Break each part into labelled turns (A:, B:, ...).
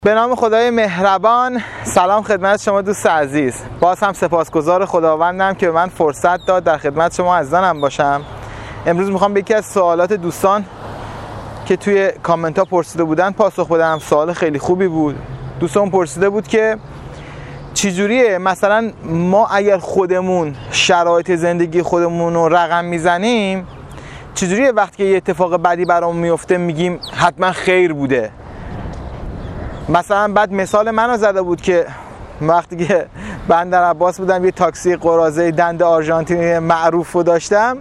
A: به نام خدای مهربان. سلام خدمت شما دوست عزیز. باز هم سپاسگزار خداوندم که به من فرصت داد در خدمت شما عزیزانم باشم. امروز میخوام به یکی از سوالات دوستان که توی کامنت ها پرسیده بودن پاسخ بدم. سوال خیلی خوبی بود. دوستان پرسیده بود که چجوریه مثلا ما اگر خودمون شرایط زندگی خودمون رو رقم میزنیم، چجوریه وقتی یه اتفاق بدی برامون میفته میگیم حتما خیر بوده. مثلا بعد مثال منو زده بود که وقتی که بندر عباس بودم یه تاکسی قراضه دنده آرژانتینی معروف رو داشتم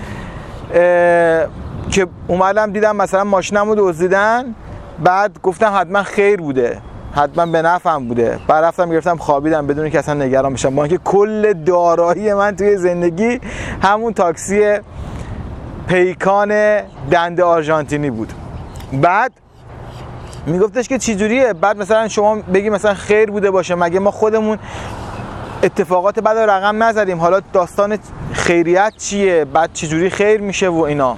A: که اومدم دیدم مثلا ماشینمو دزدیدن، بعد گفتم حتما خیر بوده، حتما به نفعم بوده. بعد رفتم گرفتم خوابیدم بدون که اصلا نگران بشم، با اینکه کل دارایی من توی زندگی همون تاکسی پیکان دنده آرژانتینی بود. بعد میگفتش که چی جوریه بعد مثلا شما بگی مثلا خیر بوده باشه، مگه ما خودمون اتفاقات بعد رقم نزدیم؟ حالا داستان خیریت چیه؟ بعد چی جوری خیر میشه و اینا.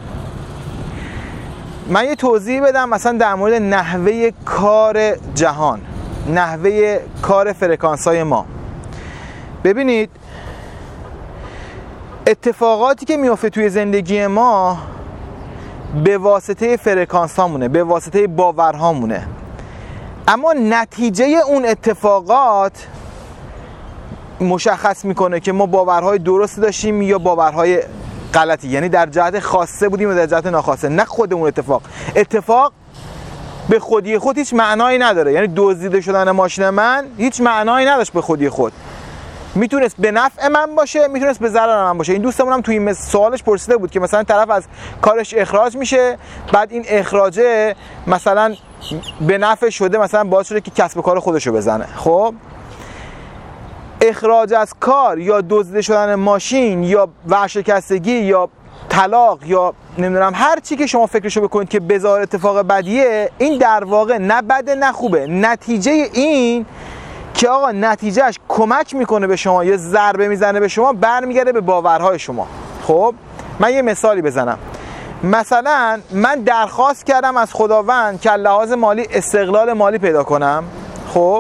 A: من یه توضیح بدم مثلا در مورد نحوه کار جهان، نحوه کار فرکانس‌های ما. ببینید اتفاقاتی که میفته توی زندگی ما به واسطه فرکانس هامونه، به واسطه باورهامونه، اما نتیجه اون اتفاقات مشخص میکنه که ما باورهای درست داشتیم یا باورهای غلطی، یعنی در جهت خاصه بودیم و در جهت ناخواسته، نه خودمون. اتفاق به خودی خود هیچ معنایی نداره. یعنی دزدیده شدن ماشین من هیچ معنایی نداشت به خودی خود، میتونست به نفع من باشه، میتونست به ضرر من باشه. این دوستمون هم توی این سوالش پرسیده بود که مثلا طرف از کارش اخراج میشه، بعد این اخراجه مثلا به نفع شده، مثلا باعث شده که کسب کار خودشو بزنه. خب اخراج از کار یا دزدیده شدن ماشین یا ورشکستگی یا طلاق یا نمیدونم هر چی که شما فکرشو بکنید که بذار اتفاق بدیه، این در واقع نه بده نه خوبه. نتیجه این که آقا نتیجهش کمک میکنه به شما یا ضربه میزنه به شما، برمیگرده به باورهای شما. خب من یه مثالی بزنم. مثلا من درخواست کردم از خداوند که لحاظ مالی استقلال مالی پیدا کنم. خب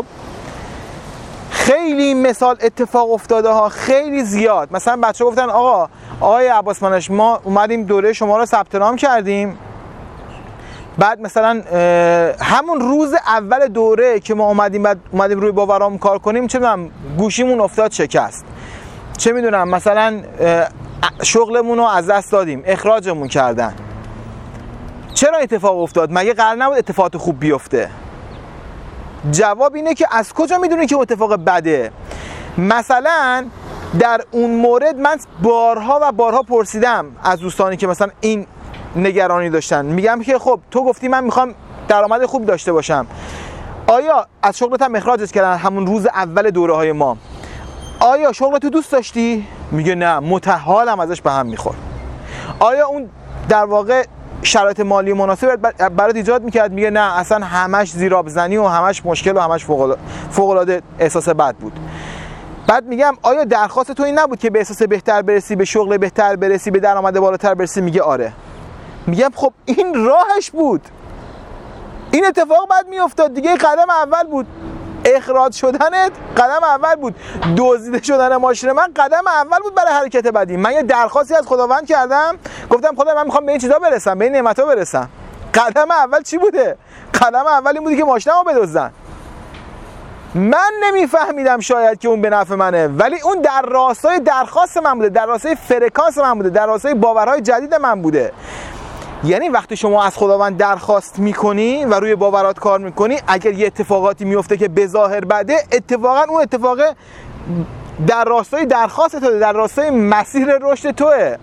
A: خیلی مثال اتفاق افتاده ها، خیلی زیاد. مثلا بچه گفتن آقای عباس منش ما اومدیم دوره شما رو ثبت نام کردیم، بعد مثلا همون روز اول دوره که ما اومدیم روی باورام کار کنیم، چه میدونم گوشیمون افتاد شکست، چه میدونم مثلا شغلمون رو از دست دادیم، اخراجمون کردن. چرا اتفاق افتاد؟ مگه قرار نبود اتفاقات خوب بیفته؟ جواب اینه که از کجا میدونی که اتفاق بده؟ مثلا در اون مورد من بارها و بارها پرسیدم از دوستانی که مثلا این نگرانی داشتن، میگم که خب تو گفتی من میخوام درآمد خوب داشته باشم، آیا از شغلت هم اخراجت کردن همون روز اول دوره های ما؟ آیا شغلتو دوست داشتی؟ میگه نه، متحالم ازش به هم میخورد. آیا اون در واقع شرایط مالی مناسب برات ایجاد میکرد؟ میگه نه، اصلا همش زیراب زنی و همش مشکل و همش فوق العاده احساس بد بود. بعد میگم آیا درخواست تو این نبود که به احساس بهتر برسی، به شغل بهتر برسی، به درآمد بالاتر برسی؟ میگه آره. میگم خب این راهش بود، این اتفاق بعد میافتاد دیگه. قدم اول بود اخراج شدنت، قدم اول بود دزدیده شدن ماشین من، قدم اول بود برای حرکت بعدی. من یه درخواستی از خداوند کردم، گفتم خدا من میخوام به این چیزا برسم، به این نعمت‌ها برسم. قدم اول چی بوده؟ قدم اول این بودی که ماشینمو بدزدن. من نمیفهمیدم شاید که اون به نفع منه، ولی اون در راستای درخواست من بوده، در راستای فرکانس من بوده، در راستای باورهای جدید من بوده. یعنی وقتی شما از خداوند درخواست میکنی و روی باورات کار میکنی، اگر یه اتفاقاتی میفته که به ظاهر بده، اتفاقا اون اتفاق در راستای درخواست توه، در راستای مسیر رشد توه.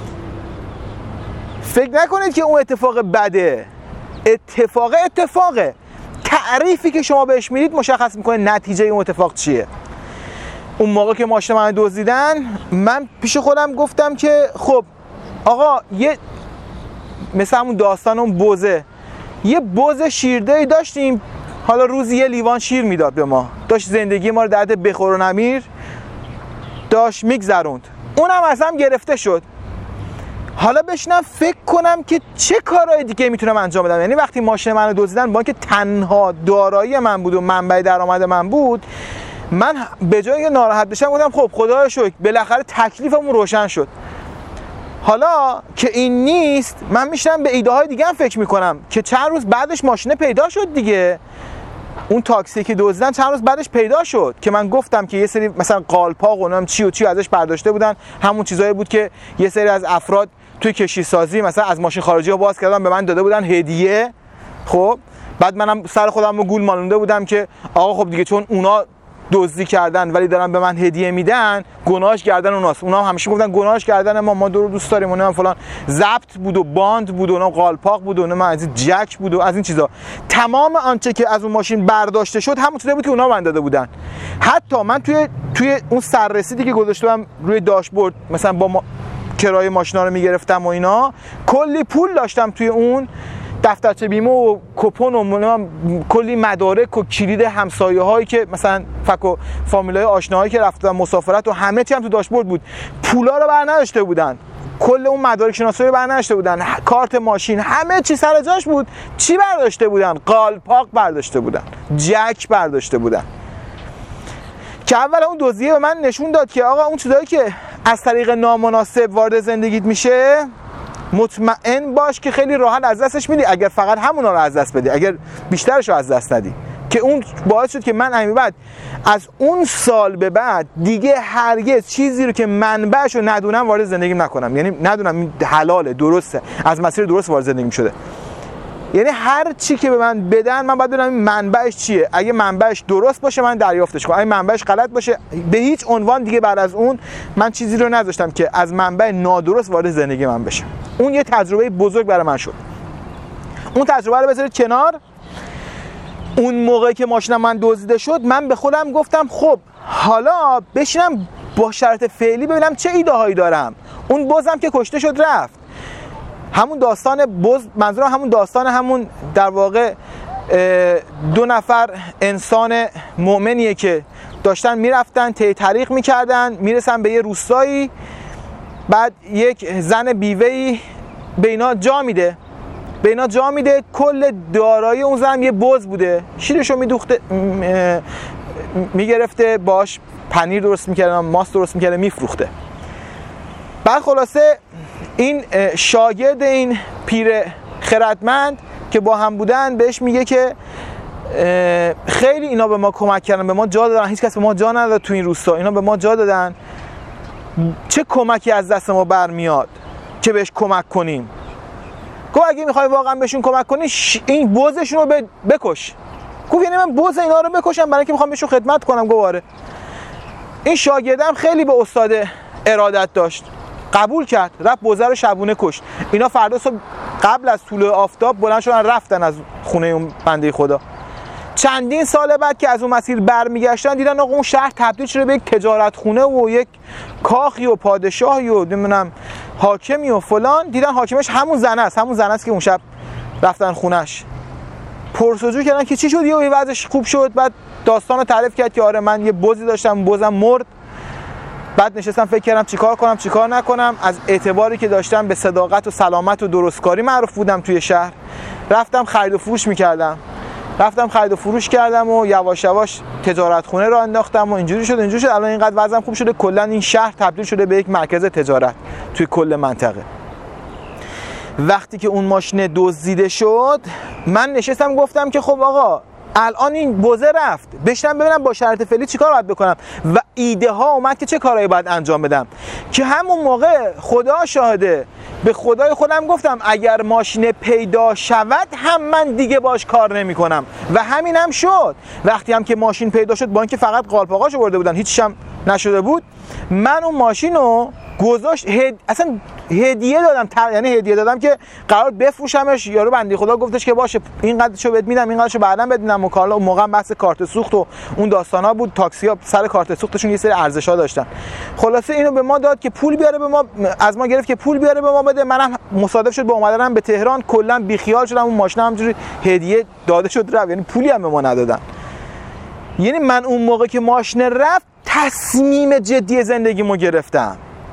A: فکر نکنید که اون اتفاق بده. اتفاقه. تعریفی که شما بهش میدید مشخص میکنه نتیجه اون اتفاق چیه. اون موقع که ماشین من دزدیدن، من پیش خودم گفتم که خب آقا مثل همون داستان اون بوزه، یه بوز شیردهی داشتیم، حالا روزی یه لیوان شیر میداد به ما، داشت زندگی ما رو در حد بخور و نمیر داشت میگذروند. اونم از هم گرفته شد. حالا بشینم فکر کنم که چه کارهای دیگه میتونم انجام بدم. یعنی وقتی ماشین منو دزدیدن، با اینکه تنها دارایی من بود و منبع درآمد من بود، من به جای اینکه ناراحت بشم گفتم خب خدایا شکر بالاخره تکلیفمون روشن شد. حالا که این نیست، من میشم به ایده های دیگه هم فکر میکنم که چند روز بعدش ماشینه پیدا شد دیگه. اون تاکسی که دزدیدن چند روز بعدش پیدا شد که من گفتم که یه سری مثلا قالپاق و نام چی و چی ازش برداشته بودن. همون چیزایی بود که یه سری از افراد توی کشتی سازی مثلا از ماشین خارجی ها باز کردن به من داده بودن هدیه. خب بعد منم سر خودم رو گول مالونده بودم که آقا خب دیگه چون اونا دزدی کردن ولی دارن به من هدیه میدن، گناهش گردن اوناست. اونا همیشه گفتن گناهش گردن ما دو رو دوست داریم و نه فلان. ضبط بود و باند بود و نه قالپاق بود و نه من از این جک بود و از این چیزا. تمام آنچه که از اون ماشین برداشته شد همون چیزایی بود که اونا من داده بودن. حتی من توی اون سررسیدی که گذاشتم روی داشبورد مثلا با کرایه ماشینا رو میگرفتم و اینا، کلی پول داشتم توی اون، دفترچه بیمه و کوپن و کلی مدارک و کلید همسایه هایی که مثلا فک و فامیلای آشناهایی که رفتن مسافرت و همه چی هم تو داشبورد بود. پولا رو برنداشته بودن، کل اون مدارک شناسایی رو برنداشته بودن، کارت ماشین، همه چی سر جاش بود. چی برداشته بودن؟ قالپاق برداشته بودن، جک برداشته بودن. که اول اون دزدیه به من نشون داد که آقا اون چیزایی که از طریق نامناسب وارد زندگیت میشه، مطمئن باش که خیلی راحت از دستش میدی اگر فقط همونا رو از دست بدی، اگر بیشترش رو از دست ندی. که اون باعث شد که من همین بعد از اون سال به بعد دیگه هرگز چیزی رو که منبعش رو ندونم وارد زندگیم نکنم. یعنی ندونم حلاله، درسته، از مسیر درست وارد زندگیم شده. یعنی هر چی که به من بدن من باید بدونم این منبعش چیه. اگه منبعش درست باشه من دریافتش کنم، اگه منبعش غلط باشه به هیچ عنوان دیگه بعد از اون من چیزی رو نذاشتم که از منبع نادرست وارد زندگی من بشه. اون یه تجربه بزرگ برای من شد. اون تجربه رو بذارید کنار. اون موقعی که ماشینم من دزدیده شد، من به خودم گفتم خب حالا بشینم با شرط فعلی ببینم چه ایده هایی دارم. اون بزم که کشته شد رفت. همون داستان بز، منظورم همون داستان همون در واقع 2 نفر انسان مؤمنیه که داشتن میرفتن طریق میکردن، میرسن به یه روستایی، بعد یک زن بیوه‌ای به اینا جا میده، کل دارایی اون زن یه بز بوده، شیرشو میدوخته، میگرفته باش پنیر درست میکردن، ماست درست میکردن، میفروخته. بعد خلاصه این شاگرد این پیر خردمند که با هم بودن بهش میگه که خیلی اینا به ما کمک کردن، به ما جا دادن، هیچ کس به ما جا نداد تو این روستا، اینا به ما جا دادن، چه کمکی از دست ما برمیاد که بهش کمک کنیم؟ گفت اگه میخوای واقعا بهشون کمک کنی این بزشون رو بکش. گفت یعنی من بز اینا رو بکشم برای اینکه میخوام بهشون خدمت کنم؟ گفت آره. این شاگردم خیلی به استاد ارادت داشت، قبول کرد، رفت بزه رو شبونه کشت. اینا فردا صبح قبل از طلوع آفتاب بلند شدن رفتن از خونه اون بنده خدا. چندین سال بعد که از اون مسیر برمیگشتن دیدن آقا اون شهر تبدیل شده به یک تجارت خونه و یک کاخی و پادشاهی و نمیدونم حاکمی و فلان. دیدن حاکمش همون زنه است که اون شب رفتن خونش. پرسجو کردن که چی شد، یه وضعش خوب شد. بعد داستان رو تعریف کرد که آره من یه بزی داشتم، بزم مرد. بعد نشستم فکر کردم چیکار کنم چیکار نکنم. از اعتباری که داشتم به صداقت و سلامت و درستکاری معروف بودم توی شهر، رفتم خرید و فروش می‌کردم. رفتم خرید و فروش کردم و یواش یواش تجارت خونه را انداختم و اینجوری شد. الان اینقدر وضعم خوب شده کلا این شهر تبدیل شده به یک مرکز تجارت توی کل منطقه. وقتی که اون ماشین دزدیده شد من نشستم گفتم که خب آقا الان این بوزه رفت، بشنم ببینم با شرط فعلی چیکار باید بکنم و ایده ها اومد که چه کارهایی باید انجام بدم. که همون موقع خدا شاهده به خدای خودم گفتم اگر ماشین پیدا شود هم من دیگه باش کار نمی کنم و همین هم شد. وقتی هم که ماشین پیدا شد با اینکه فقط قالپاقاشو برده بودن هیچش هم نشده بود، من اون ماشین رو گذاشت اصلا هدیه دادم، یعنی هدیه دادم که قرار بفروشمش. یارو بنده خدا گفتش که باشه اینقدرشو بهت میدم اینقدرشو بعداً بهت میدم. و اون موقع بحث کارت سوخت و اون داستانا بود، تاکسی‌ها سر کارت سوختشون یه سری ارزش‌ها داشتن. خلاصه اینو به ما داد که پول بیاره به ما، از ما گرفت که پول بیاره به ما بده. منم مصادف شد با اومدنم به تهران کلا بیخیال شدم، اون ماشین همونجوری هدیه داده شد رفت، یعنی پولی هم به ما ندادن. یعنی من اون موقع که ماشین رفت تصمیم جدی زندگیمو گرفتم.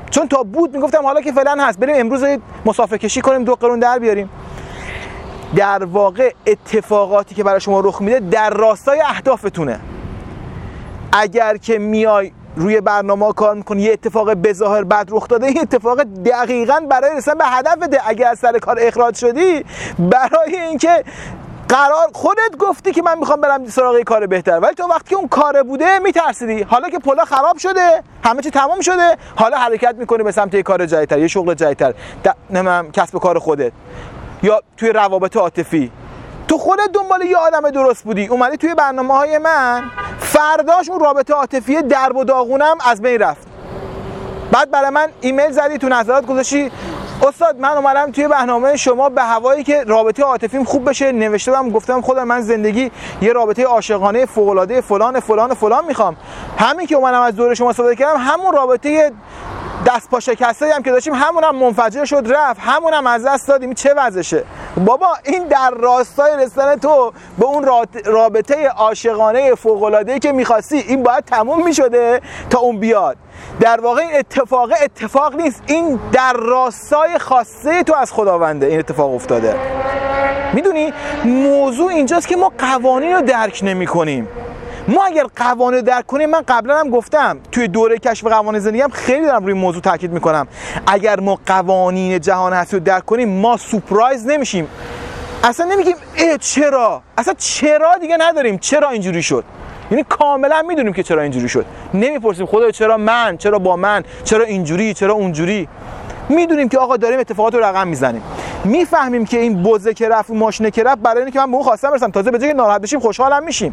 A: چون تا بود میگفتم حالا که فعلا هست بریم امروز مسافه کشی کنیم 2 قرون در بیاریم. در واقع اتفاقاتی که برای شما رخ میده در راستای اهدافتونه. اگر که میای روی برنامه کار میکنی یه اتفاق بظاهر بد رخ داده، این اتفاق دقیقاً برای رسیدن به هدفته. اگر از سر کار اخراج شدی برای اینکه قرار خودت گفتی که من میخوام برم سراغ کار بهتر، ولی تو وقتی که اون کار بوده میترسیدی. حالا که پلا خراب شده، همه چی تمام شده، حالا حرکت میکنی به سمت یه کار جدیدتر، یه شغل جدیدتر، نمیدونم کسب کار خودت، یا توی روابط عاطفی. تو خودت دنبال یه آدم درست بودی، اومدی توی برنامه‌های من، فرداش اون رابطه عاطفی درب و داغونم از بین رفت. بعد برای من ایمیل زدی، تو نظرات گذاشتی استاد من اومدم توی برنامه شما به هوایی که رابطه عاطفیم خوب بشه، نوشتم گفتم خودم من زندگی یه رابطه عاشقانه فوق‌العاده فلان فلان فلان میخوام. همین که اومدم از دوره شما استفاده کردم، همون رابطه دست پا شکسته‌ای هم که داشتیم همونم منفجر شد رفت، همونم از دست دادیم. چه وضعشه بابا؟ این در راستای رسیدن تو به اون رابطه عاشقانه فوق‌العاده‌ای که می‌خواستی، این باید تموم می‌شده تا اون بیاد. در واقع این اتفاق نیست، این در راستای خواسته تو از خداونده این اتفاق افتاده. میدونی موضوع اینجاست که ما قوانین رو درک نمی‌کنیم. ما اگر قوانین رو درک کنیم، من قبلا هم گفتم توی دوره کشف قوانین زندگی هم خیلی دارم روی موضوع تاکید میکنم، اگر ما قوانین جهان هستی رو درک کنیم ما سورپرایز نمیشیم. اصلا نمیگیم چرا، اصلا چرا دیگه نداریم، چرا اینجوری شد. یعنی کاملا میدونیم که چرا اینجوری شد، نمیپرسیم خدایا چرا من، چرا با من، چرا اینجوری، چرا اونجوری. میدونیم که آقا داریم اتفاقات رو رقم میزنیم. میفهمیم که این بزه که رفت، ماشینه که رفت، برای اینکه من به اون خواستم برسم، تازه به جای که ناراحت بشیم خوشحالم میشیم.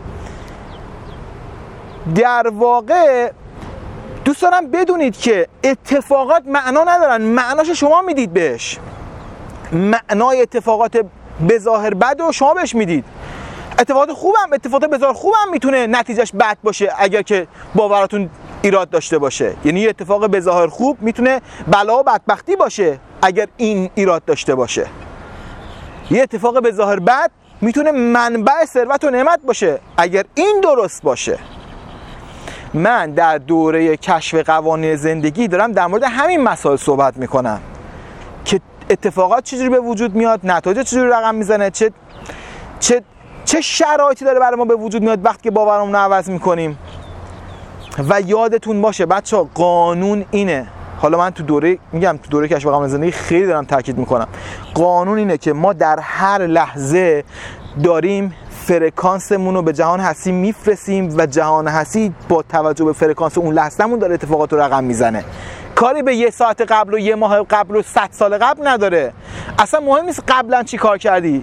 A: در واقع دوست دارم بدونید که اتفاقات معنا ندارن، معناش شما میدید بهش. معنای اتفاقات بظاهر بد و شما بهش میدید. اتفاقات بظاهر خوبم میتونه نتیجهش بد باشه اگر که باوراتون ایراد داشته باشه. یعنی یه اتفاق بظاهر خوب میتونه بلا و بدبختی باشه اگر این ایراد داشته باشه. یه اتفاق بظاهر بد میتونه منبع ثروت و نعمت باشه اگر این درست باشه. من در دوره کشف قوانین زندگی دارم در مورد همین مسائل صحبت میکنم که اتفاقات چجوری به وجود میاد، نتایج چجوری رقم میزنه، چه شرایطی داره برای ما به وجود میاد وقتی که باورمون رو عوض میکنیم. و یادتون باشه بچه‌ها، قانون اینه، حالا من تو دوره کشف قوانین زندگی خیلی دارم تاکید میکنم، قانون اینه که ما در هر لحظه داریم فرکانسمون رو به جهان هستی میفرستیم و جهان هستی با توجه به فرکانس اون لحظه‌مون داره اتفاقات رو رقم میزنه. کاری به یه ساعت قبل و یه ماه قبل و 100 سال قبل نداره. اصلا مهم نیست قبلا چی کار کردی،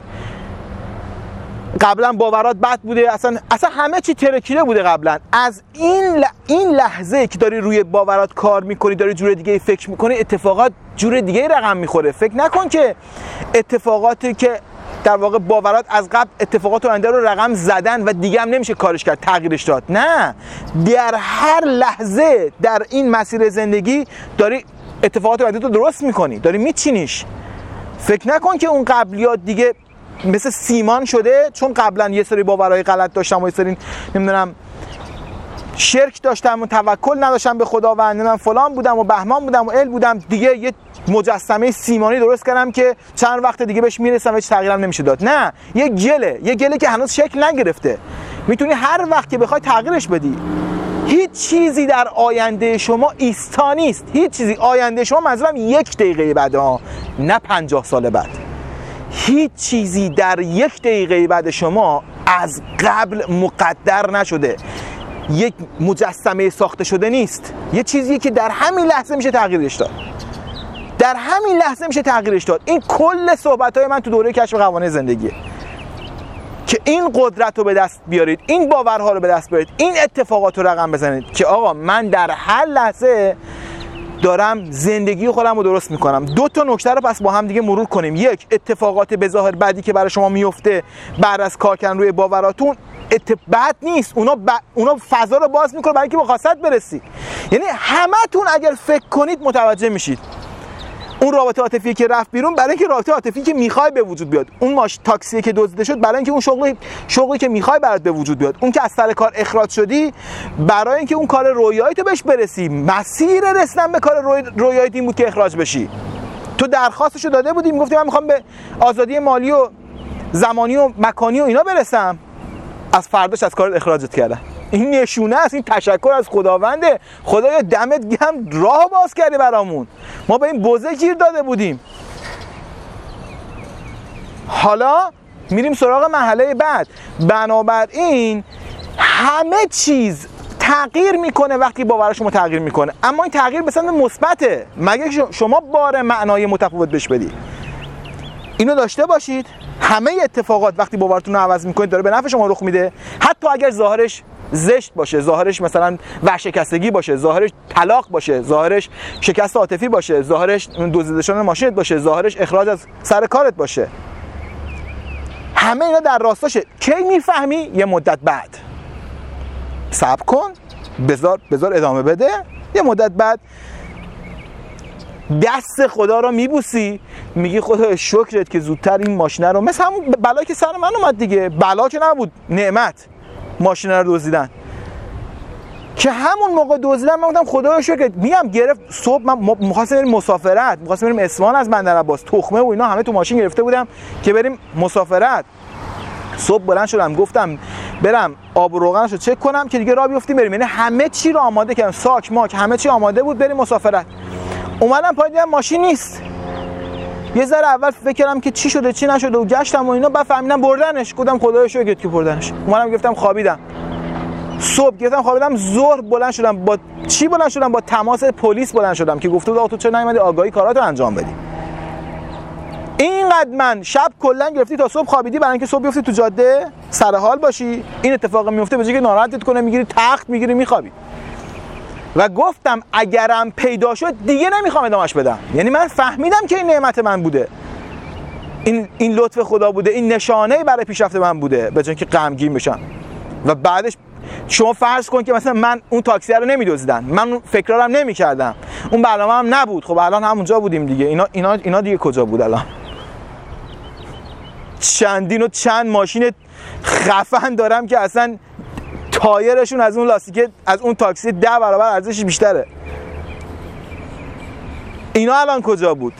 A: قبلا باورات بد بوده، اصلا همه چی ترکیده بوده قبلا. از این لحظه که داری روی باورات کار میکنی، داری جور دیگه فکر میکنی، اتفاقات جور دیگه رقم میخوره. فکر نکن که اتفاقاتی که در واقع باورات از قبل اتفاقات آینده رو رقم زدن و دیگه هم نمیشه کارش کرد، تغییرش داد. نه، در هر لحظه در این مسیر زندگی داری اتفاقات آینده رو درست میکنی، داری میچینیش. فکر نکن که اون قبلیات دیگه مثل سیمان شده، چون قبلا یه سری باورهای غلط داشتم و یه سری نمیدونم شرک داشتم و توکل نداشتم به خداوند، من فلان بودم و بهمان بودم و ال بودم، دیگه یه مجسمه سیمانی درست کردم که چند وقت دیگه بهش میرسم و هیچ تغییرم نمیشه داد. نه، یه گله که هنوز شکل نگرفته، میتونی هر وقت که بخوای تغییرش بدی. هیچ چیزی در آینده شما ایستا نیست، هیچ چیزی. آینده شما منظورم 1 دقیقه بعد، نه 50 سال بعد. هیچ چیزی در 1 دقیقه بعد شما از قبل مقدر نشده، یک مجسمه ساخته شده نیست. یه چیزی که در همین لحظه میشه تغییرش داد، در همین لحظه میشه تغییرش داد. این کل صحبت‌های من تو دوره کشف قوانین زندگیه که این قدرت رو به دست بیارید، این باورها رو به دست بیارید، این اتفاقات رو رقم بزنید که آقا من در هر لحظه دارم زندگی خودم رو درست میکنم. 2 تا نکته رو پس با هم دیگه مرور کنیم. 1، اتفاقات بظاهر بدی که برای شما میفته بعد از کار کردن روی باوراتون بد نیست، اونا فضا رو باز میکنه برای اینکه به خواستت برسی. یعنی همتون اگر فکر کنید متوجه میشید اون رابطه عاطفی که رفت بیرون برای اینکه رابطه عاطفی که میخوای به وجود بیاد، اون تاکسی که دزدیده شد برای اینکه اون شغلی که میخوای برات به وجود بیاد، اون که از سر کار اخراج شدی برای اینکه اون کار رویایی تو بهش برسی. مسیر رسیدن به کار رویایی این بود که اخراج بشی. تو درخواستشو داده بودی، میگفتی من میخوام به آزادی مالی و زمانی و مکانی و اینا برسم، از فرداش از کار اخراجت کردن. این نشونه است، این تشکر از خداونده. خدایا دمت گرم راه باز کردی برامون، ما به این بوزه گیر داده بودیم. حالا میریم سراغ مرحله بعد. بنابراین همه چیز تغییر میکنه وقتی باور شما تغییر میکنه، اما این تغییر به سمت مثبته مگه شما بار معنای متفاوت بهش بدی. اینو داشته باشید، همه اتفاقات وقتی باورتون رو عوض میکنید داره به نفع شما رخ میده، حتی اگر ظاهرش زشت باشه، ظاهرش مثلا ورشکستگی باشه، ظاهرش طلاق باشه، ظاهرش شکست عاطفی باشه، ظاهرش دزدیده شدن ماشینت باشه، ظاهرش اخراج از سر کارت باشه. همه اینا در راستاشه. کی میفهمی؟ یه مدت بعد. صبر کن، بذار ادامه بده. یه مدت بعد دست خدا رو میبوسی، میگی خدا شکرت که زودتر این ماشینه رو، مثل همون بلا که سر من اومد دیگه، بلا که نبود، نعمت، ماشینه رو دزدیدن که همون موقع دزدیدن. من گفتم خدا رو شکرت. میگم گرفت صبح من می‌خواستم بریم مسافرت، می‌خواستم بریم اصفهان از بندرعباس، تخمه و اینا همه تو ماشین گرفته بودم که بریم مسافرت. صبح بلند شدم گفتم برم آب و روغنشو چک کنم که دیگه راه بیفتیم بریم، یعنی همه چی رو آماده کردم، ساک ماک همه چی آماده بود بریم مسافرت. اومدم پای دیدم ماشین نیست. یه ذره اول فکر کردم که چی شده چی نشده و گشتم و اینا، بعد فهمیدم بردنش. گفتم خدایا شکرت که بردنش. اومدم گفتم خوابیدم. صبح گفتم خوابیدم، ظهر بلند شدم با چی بلند شدم؟ با تماس پلیس بلند شدم که گفته بود آقا تو چرا نیومدی آگاهی کاراتو انجام بدی. اینقدر من شب کلا گرفتی تا صبح خوابیدی برای اینکه صبح بیفتی تو جاده سر حال باشی. این اتفاق میفته به جای که ناراحتت کنه میگیری تخت میگیری میخوابی. و گفتم اگرم پیدا شد دیگه نمیخوام ادامش بدم. یعنی من فهمیدم که این نعمت من بوده، این لطف خدا بوده، این نشانه برای پیشرفت من بوده، به جای اینکه غمگین بشم. و بعدش شما فرض کن که مثلا من اون تاکسی رو نمیدزدن، من اون فکرا رو هم نمیکردم، اون برنامه هم نبود، خب الان همونجا بودیم دیگه. اینا دیگه کجا بود الان؟ چندین و چند ماشین خفن دارم که اصلا تایرشون از اون لاستیک از اون تاکسی 10 برابر ارزشش بیشتره. اینا الان کجا بود؟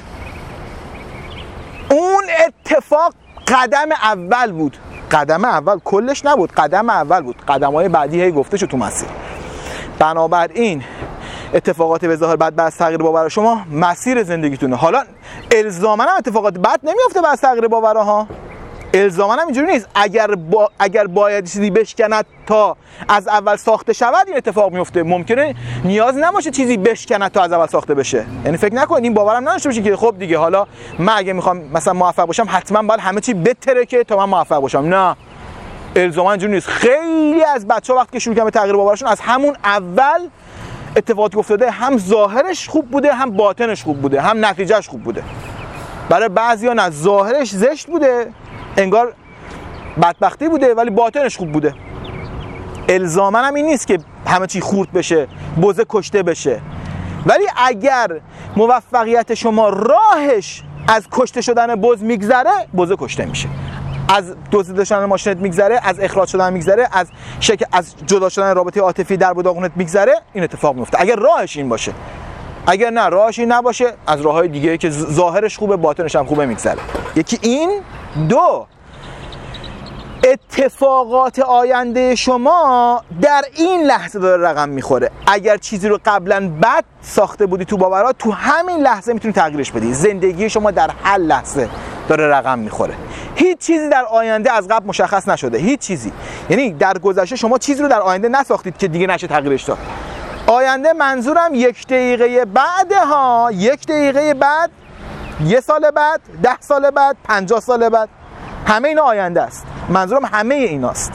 A: اون اتفاق قدم اول بود. قدم اول کلش نبود، قدم اول بود. قدم‌های بعدی هی گفته شد تو مسیر. بنابراین اتفاقات به ظاهر بد از تغییر باور شما مسیر زندگیتونه. حالا الزاماً هم اتفاقات بد نمیفته بعد از تغییر باورها. الزاماً هم اینجوری نیست. اگر باید چیزی بشکند تا از اول ساخته شود این اتفاق میفته. ممکنه نیاز نباشه چیزی بشکند تا از اول ساخته بشه. یعنی فکر نکنید این باورم نداشته باشید که خب دیگه حالا من اگه میخوام مثلا موفق باشم حتما باید همه چی بترکه تا من موفق باشم. نه، الزاماً اینجوری نیست. خیلی از بچه‌ها وقتی که شروع کردن به تغییر باورشون از همون اول اتفاقاتی افتاده، هم ظاهرش خوب بوده هم باطنش خوب بوده، هم نتیجهش خوب بوده. برای بعضیا نه ظاهرش زشت بوده، انگار بدبختی بوده، ولی باطنش خوب بوده. الزاماً هم این نیست که همه چی خورد بشه، بزه کشته بشه. ولی اگر موفقیت شما راهش از کشته شدن بز میگذره، بزه کشته میشه. از دزدیده شدن ماشینت میگذره، از اخراج شدن میگذره، از جدا شدن رابطه عاطفی در بداغونت میگذره، این اتفاق میفته اگر راهش این باشه. اگر نه راهش این نباشه، از راههای دیگه که ظاهرش خوبه باطنش هم خوبه میگذره. یکی این. دو، اتفاقات آینده شما در این لحظه داره رقم میخوره. اگر چیزی رو قبلا بد ساخته بودی تو باورات، تو همین لحظه میتونی تغییرش بدی. زندگی شما در هر لحظه داره رقم میخوره. هیچ چیزی در آینده از قبل مشخص نشده، هیچ چیزی. یعنی در گذشته شما چیزی رو در آینده نساختید که دیگه نشه تغییرش داد. آینده منظورم 1 دقیقه بعد ها، 1 دقیقه بعد، 1 سال بعد، 10 سال بعد، 50 سال بعد، همه اینا آینده است. منظورم همه ایناست.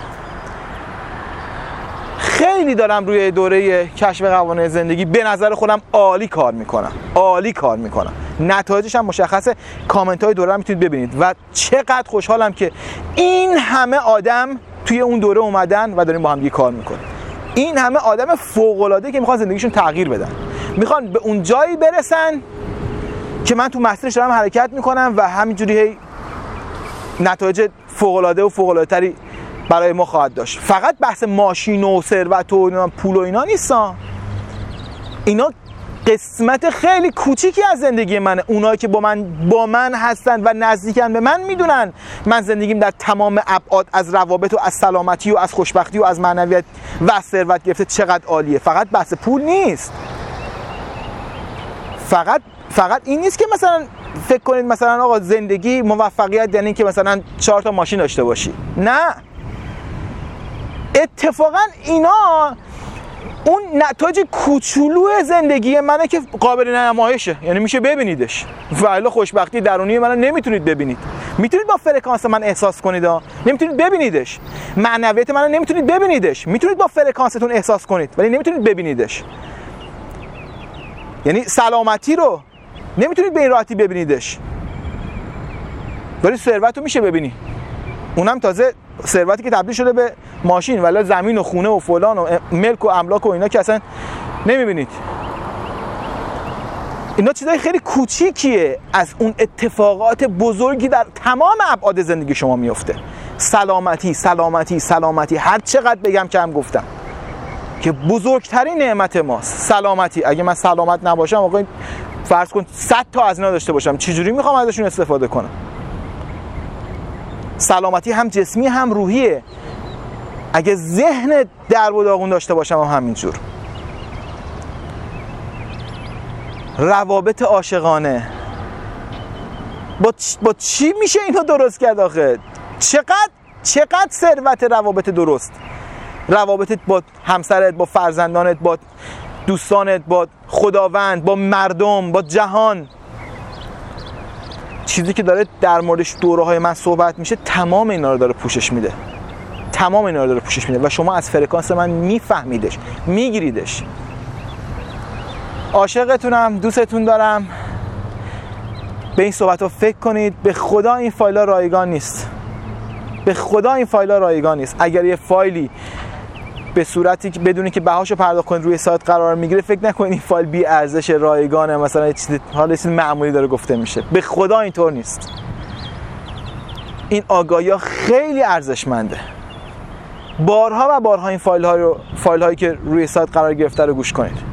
A: خیلی دارم روی دوره کشف قوانین زندگی به نظر خودم عالی کار میکنم. نتایجش هم مشخصه. کامنت های دوره رو میتونید ببینید و چقدر خوشحالم که این همه آدم توی اون دوره اومدن و داریم با هم دیگه کار میکنیم. این همه آدم فوق العاده که میخوان زندگیشون تغییر بدن، میخوان به اون جایی برسن که من تو مسیرش دارم حرکت میکنم و همینجوری نتایج فوق‌العاده و فوق‌العاده‌تری برای ما خواهد داشت. فقط بحث ماشین و ثروت و پول و اینا نیستن. اینا قسمت خیلی کوچیکی از زندگی منه. اونایی که با من هستن و نزدیکن به من میدونن من زندگیم در تمام ابعاد، از روابط و از سلامتی و از خوشبختی و از معنویت و از ثروت گرفته چقدر عالیه. فقط بحث پول نیست. فقط این نیست که مثلا فکر کنید مثلا آقا زندگی موفقیت یعنی که مثلا 4 تا ماشین داشته باشی. نه، اتفاقا اینا اون نتایج کوچولو زندگی منه که قابل نمایشه، یعنی میشه ببینیدش. ولی خوشبختی درونی منو نمیتونید ببینید. میتونید با فرکانس من احساس کنید، نمیتونید ببینیدش. معنویت منو نمیتونید ببینیدش. میتونید با فرکانستون احساس کنید ولی نمیتونید ببینیدش. یعنی سلامتی رو نمیتونید به این راحتی ببینیدش، ولی ثروت رو میشه ببینی. اونم تازه ثروتی که تبدیل شده به ماشین، ولی زمین و خونه و فلان و ملک و املاک و اینا که اصلا نمیبینید. اینا چیزای خیلی کوچیکیه از اون اتفاقات بزرگی در تمام ابعاد زندگی شما میفته. سلامتی سلامتی سلامتی، هر چقدر بگم کم گفتم که بزرگترین نعمت ماست سلامتی. اگه من سلامت نباشم، آقا فرض کن 100 تا از اینا داشته باشم، چجوری میخوام ازشون استفاده کنم؟ سلامتی هم جسمی هم روحیه. اگه ذهن درب و داغون داشته باشم هم همینجور. روابط عاشقانه با چی میشه اینو درست کرد آخه؟ چقدر ثروت روابط درست، روابطت با همسرت، با فرزندانت، با دوستانت، با خداوند، با مردم، با جهان. چیزی که داره در موردش دوره‌های من صحبت میشه تمام اینا رو داره پوشش میده. تمام اینا رو داره پوشش میده و شما از فرکانس من میفهمیدش، میگیریدش. عاشقتونم، دوستتون دارم. به این صحبت ها فکر کنید. به خدا این فایل ها رایگان نیست. به خدا این فایل ها رایگان نیست. اگر یه فایلی به صورتی که بدونی که بهاشو پرداخت کنید روی سایت قرار میگیره، فکر نکنید این فایل بی ارزش، رایگانه، مثلا یه چیز معمولی داره گفته میشه. به خدا اینطور نیست. این آگاهی خیلی ارزشمنده. بارها و بارها این فایل هایی که روی سایت قرار گرفته رو گوش کنید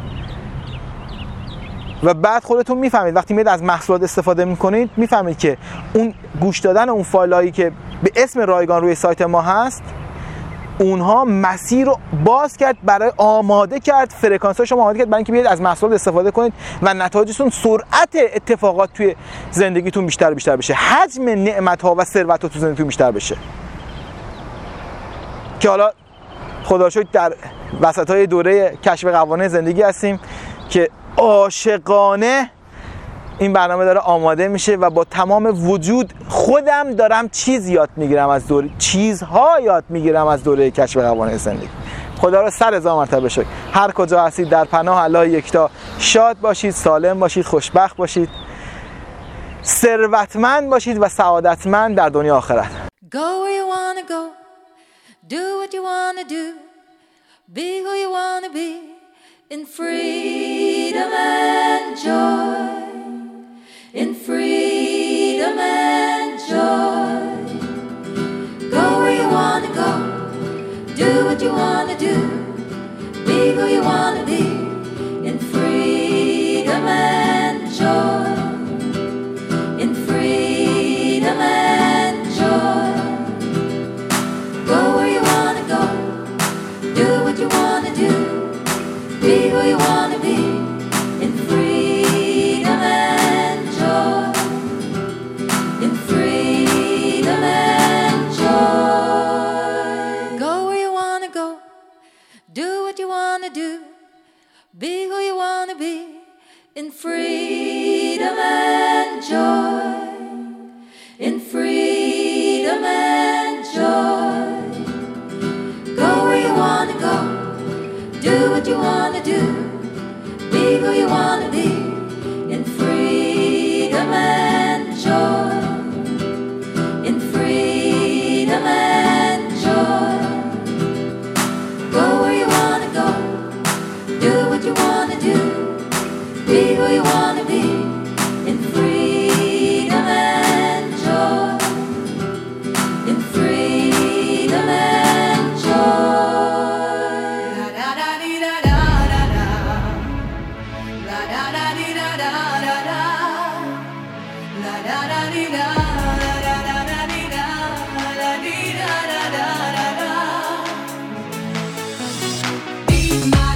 A: و بعد خودتون میفهمید. وقتی میاد از محصولات استفاده میکنید میفهمید که اون گوش دادن اون فایل هایی که به اسم رایگان روی سایت ما هست، اونها مسیر رو باز کرد، برای آماده کرد، فرکانس ها شما آماده کرد برای اینکه بیاید از محصولات استفاده کنید و نتایجتون، سرعت اتفاقات توی زندگیتون بیشتر بشه، حجم نعمت ها و ثروت ها تو زندگیتون بیشتر بشه. که حالا خدا رو شکر در وسط های دوره کشف قوانین زندگی هستیم که عاشقانه این برنامه داره آماده میشه و با تمام وجود خودم دارم چیزها یاد میگیرم از دوره کشف قوانین زندگی. خدا رو 100,000 مرتبه شکر. هر کجا هستید در پناه الله یکتا شاد باشید، سالم باشید، خوشبخت باشید، ثروتمند باشید و سعادتمند در دنیا آخرت.
B: Go where you wanna go, do what you wanna do, be who you wanna be, in freedom and joy, in freedom and joy. Go where you wanna go, do what you wanna do, be who you wanna be, in freedom and joy, in freedom and joy. Go where you wanna go, do what you wanna do, be who you wanna be, in freedom and joy, in freedom and joy. Go where you wanna go, do what you wanna do, be who you wanna be, in freedom and joy, in freedom and joy. Go where you wanna go, do what you wanna do, be who you wanna be, in freedom and joy, in freedom and joy. Go where you wanna go, do what you wanna do, be who you wanna be, in freedom.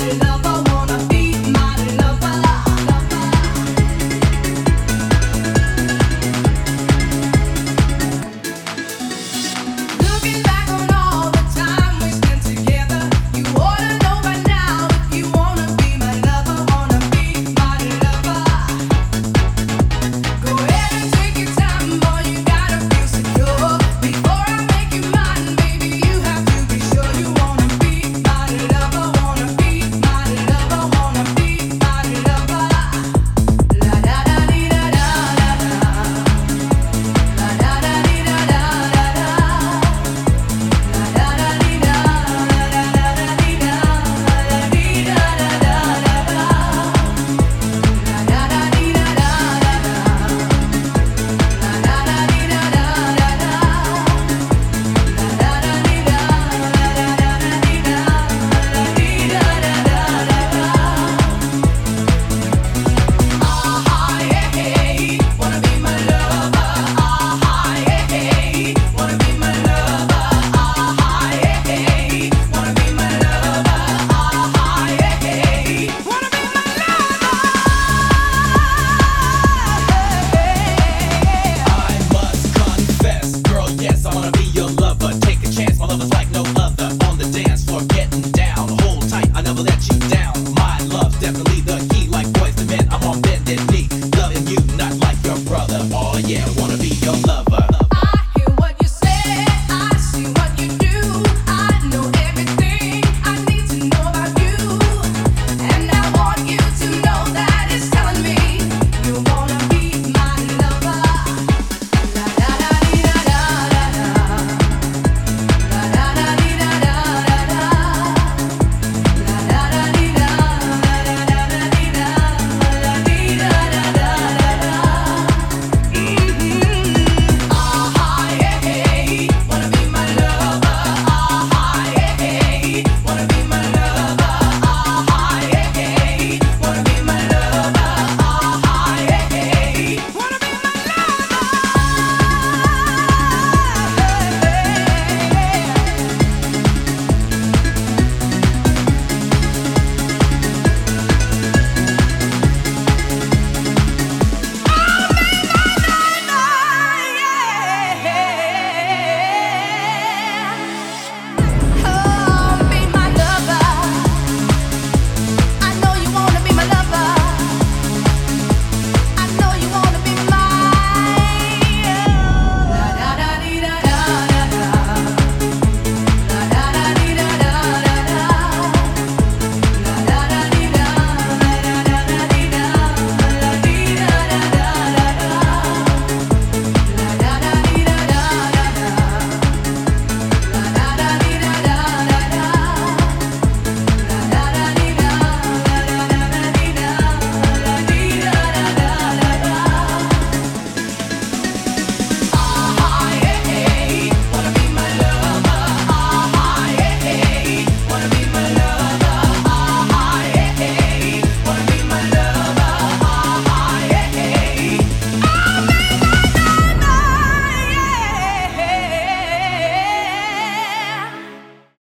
C: Yes, I wanna be your lover. Take a chance, my love is like no other. On the dance floor, getting down.